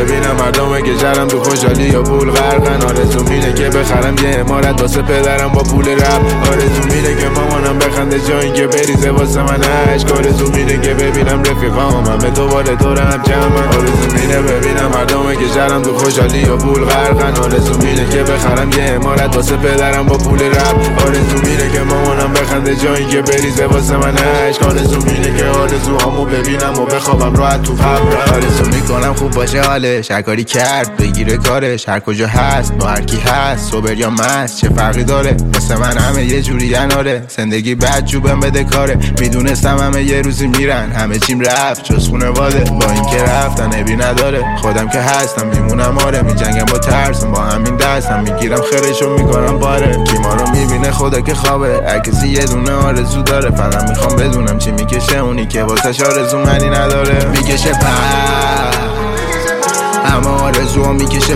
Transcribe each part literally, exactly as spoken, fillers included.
ببینم مردمه که جرم تو خوشحالی یا پول غرقن. آرزوم اینه که بخرم یه عمارت واسه پدرم با پول رپ. آرزوم اینه که مامانم بخنده جایی که بریزه واسه من عشق. آرزوم اینه که ببینم رفیقام همه دوباره دورم جمعن. آرزوم اینه ببینم مردمه که جرم تو خوشحالی یا پول غرقن. آرزوم اینه که بخرم یه عمارت واسه پدرم با پول رپ. آرزوم اینه که مامانم بخنده جایی که بریزه واسه من عشق. آرزوم اینه که آرزوهامو ببینم و بخوابم راحت تو قبرم. آرزو میکنم خوب باشه حالش، هر کاری کرد بگیره کارش، هر کجا هست با هر کی هست صبر یا مست چه فرقی داره. واسه من همه یه جوری اناره، زندگی بد جوبم بده کاره. میدونستم همه یه روزی میرن، همه چیم رفت جز خونواده. با اینکه رفتن عیبی نداره، خودم که هستم میمونم. آره میجنگم با ترسم، با همین دستم میگیرم خیرشو میکنم باره. کی ما رو میبینه خدا که خوابه، هر کسی یه دونه آرزو داره. فقط میخوام بدونم چی میکشه اونی که واسش آرزو منی نداره. میکشه پر همه آرزو میکشه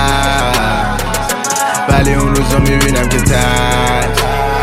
پر، ولی اون روزا میبینم که تک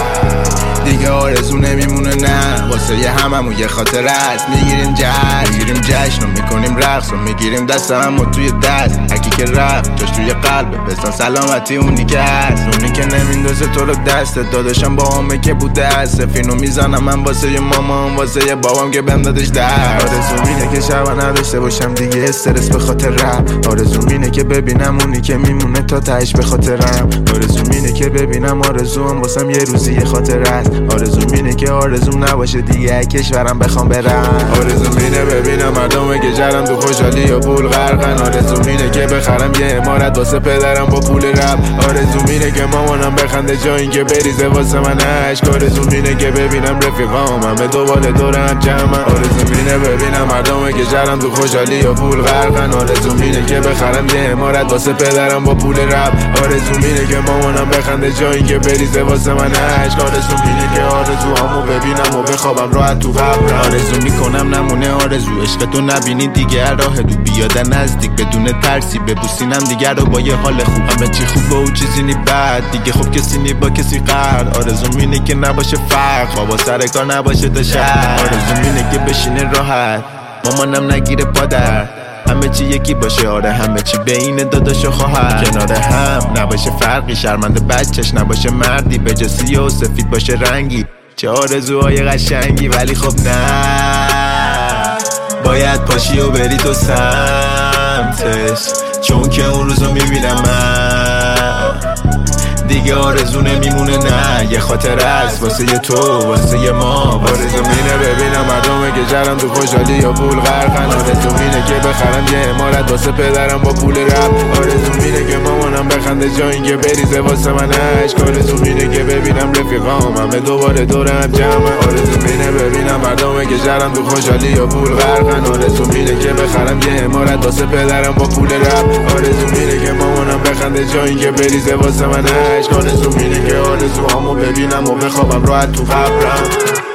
دیگه آرزو نمیمونه. نه واسه یه هممون یه خاطر است. میگیریم جشن میگیریم جشن و میکنیم رقص و میگیریم دست همو توی دست. هرکی که رفت جاش توی قلبه، بسن سلامتی اونی که هست. اونی که نمیندازه تو رو دست داداشم با همه که بوده هست. سفینو میزنم من واسه یه مامان، واسه یه بابام که بهم دادش در. آرزو اینه که شبا نداشته باشم دیگه استرس به خاطر رپ. آرزو اینه که ببینم اونی که میمونه تا تهش به خاطرم. آرزو اینه که ببینم آرزوام واسم یه روزی یه خاطر است. آرزوم اینه که آرزوم نباشه دیگه کشورم بخوام برم. آرزوم اینه ببینم مردمه که جرم تو خوشحالی یا پول غرقن. آرزوم اینه که بخرم یه عمارت واسه پدرم با پول رپ. آرزوم اینه که مامانم بخنده جایی که بریزه واسه من عشق. آرزوم اینه که ببینم رفیقام همه دوباره دورم جمعن. آرزوم اینه ببینم مردمه که جرم تو خوشحالی یا پول غرقن. آرزوم اینه که بخرم یه عمارت واسه پدرم با پول رپ. آرزوم اینه که مامانم بخنده جایی که بریزه واسه من عشق. آرزوم اینه که آرزوهامو ببینم و بخوابم راحت تو قبرم. آرزو میکنم نمونه آرزو، عشق تو نبینی دیگه راه دو بیاد نزدیک بدون ترسی. ببوسینم دیگه رو با یه حال خوب، همه چی خوبه و چیزی نی بد دیگه. خب کسی نی با کسی قرد. آرزو اینه که نباشه فرق، بابا سر کار نباشه تا شهر. آرزو اینه که بشینه راحت، مامانم نگیره پادر. همه چی یکی باشه، آره همه چی بین داداش و خواهر. کنار هم نباشه فرقی، شرمنده بچهش نباشه مردی. به جا سیاه و سفید باشه رنگی، چه آرزوهای قشنگی. ولی خب نه باید پاشی و بری تو سمتش، چون که اون روزو میبینم من دیگه آرزو نمیمونه. نه یه خاطر است واسه یه تو واسه یه ما. آرزوم اینه ببینم مردمه که جرم تو خوشحالی یا پول غرقن. آرزوم اینه که بخرم یه عمارت واسه پدرم با پول رپ. آرزوم اینه که مامانم بخنده جایی که بریزه واسه من عشق. آرزوم اینه که ببینم رفیقام همه دوباره دورم جمعن. آرزوم اینه ببینم مردمه که جرم تو خوشحالی یا پول غرقن. آرزوم اینه که بخرم یه عمارت واسه پدرم با پول رپ. آرزوم اینه که مامانم بخنده جایی که بریزه واسه من عشق. آرزوم اینه که آرزوهامو ببینم و بخوابم راحت تو قبرم.